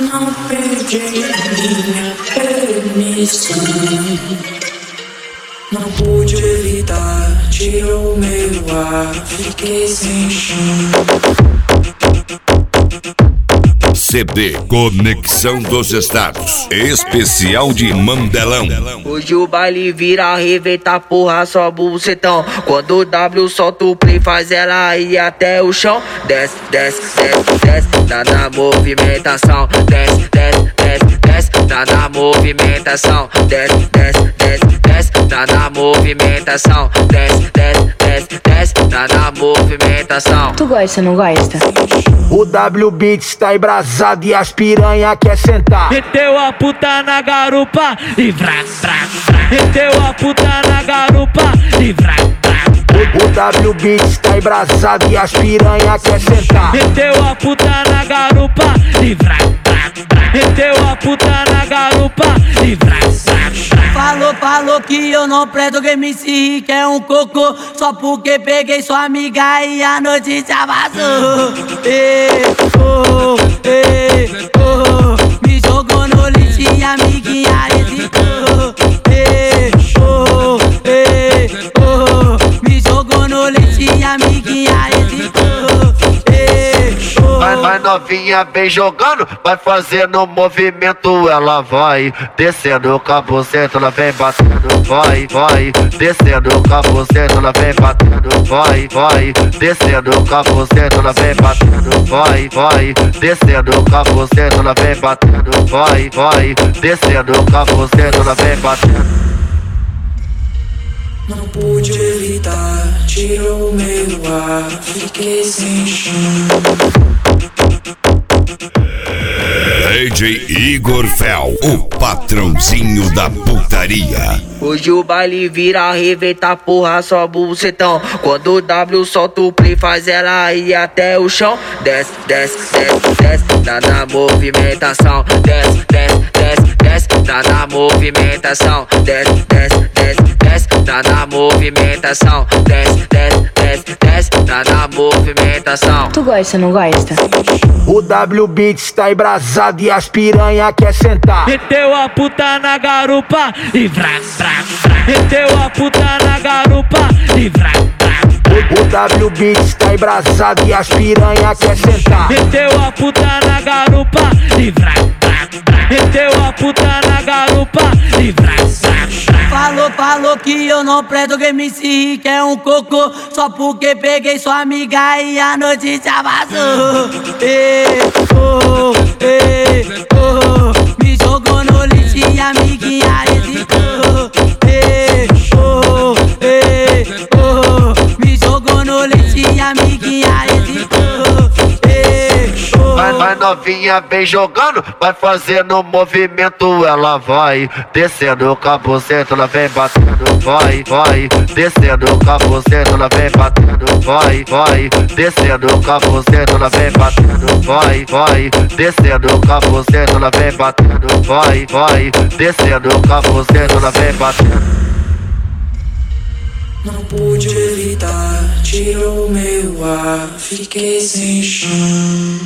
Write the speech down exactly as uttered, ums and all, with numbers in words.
Não pedi minha permissão, não pude evitar, tirou meu ar, fiquei sem chão. C D Conexão dos Estados, especial de Mandelão. Hoje o baile vira, arrebenta porra, só bucetão. Quando o W solta o play, faz ela ir até o chão. Desce, desce, desce, desce, tá na movimentação. Desce, desce, desce, desce, tá na movimentação. Desce, desce, desce, desce, tá na movimentação. Desce, desce, desce, desce, tá na movimentação. Tu gosta, não gosta? O W Beats tá embrasado e as piranha quer sentar. Meteu a puta na garupa e vrá, vrá, vrá. Meteu a puta na garupa e vrá, vrá, vrá. O W Beats tá embrasado e as piranha quer sentar. Meteu a puta na garupa e vrá, vrá, vrá. Meteu a puta na garupa e vrá, vrá, vrá. Falou, falou que eu não presto, que M C Rick é um cocô. Só porque peguei sua amiga e a notícia vazou. Ei, oh, ei, oh, me jogou no lixo e a amiguinha hesitou. Ei, oh, ei, oh, me jogou no lixo e a amiguinha hesitou. Ei, oh. Vai, vai novinha, vem jogando, vai fazendo movimento, ela vai descendo o cabocento, ela vem batendo, vai, vai, descendo o cabocento, ela vem batendo, vai, vai, descendo o cabocento, ela vem batendo, vai, vai, descendo o cabocento, ela vem batendo, vai, vai, descendo o cabocento, ela vem batendo. Não pude evitar, tirou meu ar, fiquei sem chão. D J Igor Fel, o patrãozinho da putaria. Hoje o baile vira, arrebenta porra, só bucetão. Quando o W solta o play, faz ela ir até o chão. Desce, desce, desce, desce, tá na movimentação. Desce, desce, desce, desce, tá na movimentação. Desce, desce, desce, desce, tá na movimentação. Desce, desce, desce, desce, tá na movimentação. Tu gosta, não gosta? O W Beats tá embrasado e as piranha quer sentar. Meteu a puta na garupa e vrá, vrá, vrá. Meteu a puta na garupa e vrá, vrá, vrá. O W Beats tá embrasado e as piranha quer sentar. Meteu a puta na garupa e vrá, vrá, vrá. Meteu a puta na garupa e vrá, vrá, vrá. Falou, falou que eu não presto, que M C Rick é um cocô. Só porque peguei sua amiga e a notícia vazou. Ei, oh, ei, oh, me jogou no lixo e a amiguinha hesitou. Ei, oh, ei, oh, me jogou no lixo e a amiguinha hesitou. Ei, oh. Vai, vai novinha, vem jogando, vai fazendo movimento, ela vai descendo o cabocento, ela vem batendo, vai, vai, descendo o cabocento, ela vem batendo, vai, vai, descendo o cabocento, ela vem batendo, vai, vai, descendo o cabocento, ela vem batendo, vai, vai, descendo o cabocento, ela vem batendo. Não pude evitar, tirou meu ar, fiquei sem chão.